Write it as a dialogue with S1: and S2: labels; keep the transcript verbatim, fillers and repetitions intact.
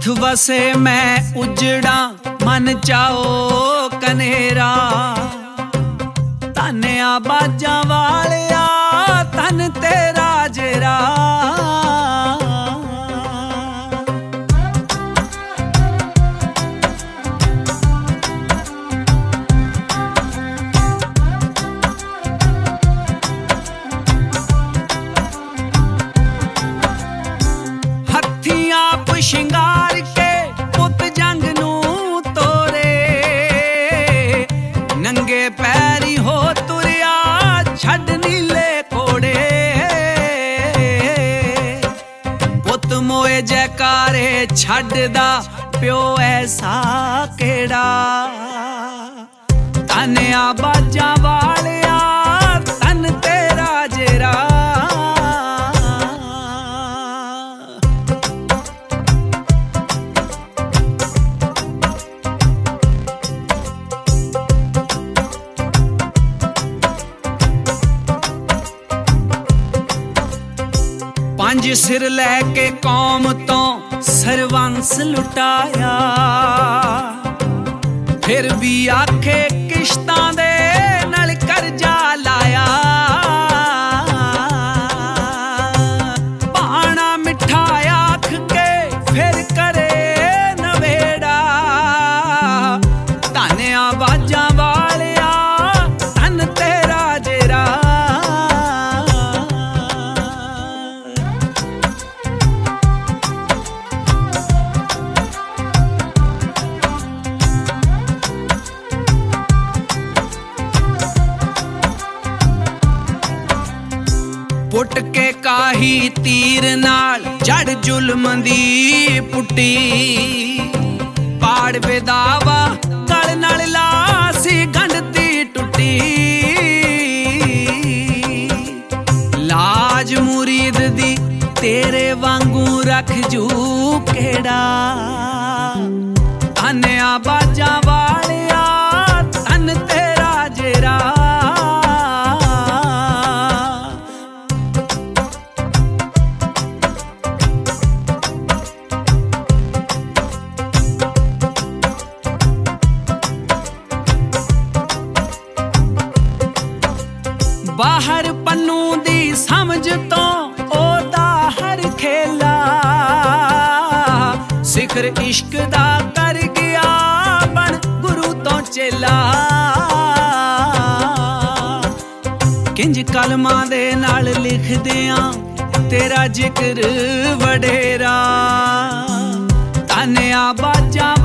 S1: ਜਿੱਥ ਵਸੇ ਮੈਂ ਉਜੜਾ ਮਨ ਚਾਓ ਕਨੇਰਾ। ਧੰਨਿਆ ਬਾਜਾਂ ਵਾਲਿਆ ਧਨ ਤੇਰਾ ਜੇਰਾ। ਹੱਥੀਂ ਆਪ ਸ਼ਿੰਗਾਰ ਕੇ ਪੁੱਤ ਜੰਗ ਨੂੰ ਤੋਰੇ। ਨੰਗੇ ਪੈਰੀ ਹੋ ਤੁਰਿਆ ਛੱਡ ਨੀਲੇ ਕੋੜੇ। ਪੁੱਤ ਮੋਏ ਜੈਕਾਰੇ ਛੱਡਦਾ ਪਿਓ ਐਸਾ ਕਿਹੜਾ। ਧੰਨਿਆ ਬਾਜਾਂ ਵਾਲਿਆ ਧਨ ਤੇਰਾ ਜੇਰਾ। ਪੰਜ ਸਿਰ ਲੈ ਕੇ ਕੌਮ ਤੋਂ ਸਰਵੰਸ ਲੁਟਾਇਆ। ਫਿਰ ਵੀ ਆਖੇ ਕਿਸ਼ਤਾਂ ਦੇ ਨਾਲ ਕਰਜ਼ਾ ਲਾਇਆ। ਭਾਣਾ ਮਿੱਠਾ ਆਖ ਕੇ ਫਿਰ ਕਰੇ ਨਵੇੜਾ। ਧੰਨਿਆ ਬਾਜਾਂ ਵਾਲਿਆ ਧਨ ਤੇਰਾ ਜੇਰਾ। ਪੁੱਟ ਕੇ ਕਾਹੀ ਤੀਰ ਨਾਲ ਜੜ ਜ਼ੁਲਮ ਦੀ ਪੁੱਟੀ। ਪਾੜ ਵਿਦਾਵਾ ਗਲ ਨਾਲ ਲਾਸੀ ਗੰਢ ਦੀ ਟੁੱਟੀ। ਲਾਜ ਮੁਰੀਦ ਦੀ ਤੇਰੇ ਵਾਂਗੂ ਰੱਖ ਜੂ ਕਿਹੜਾ। ਧੰਨਿਆ ਬਾਜਾਂ ਵਾਲਿਆ ਧਨ ਤੇਰਾ ਜੇਰਾ। ਬਾਹਰ ਪੰਨੂ ਦੀ ਸਮਝ ਤੋਂ ਉਹਦਾ ਹਰ ਖੇਲਾ। ਸਿਖਰ ਇਸ਼ਕ ਦਾ ਕਰ ਗਿਆ ਬਣ ਗੁਰੂ ਤੋਂ ਚੇਲਾ। ਕਿੰਜ ਕਲਮਾਂ ਦੇ ਨਾਲ ਲਿਖਦਿਆਂ ਤੇਰਾ ਜ਼ਿਕਰ ਵਡੇਰਾ। ਧੰਨਿਆ ਬਾਜਾਂ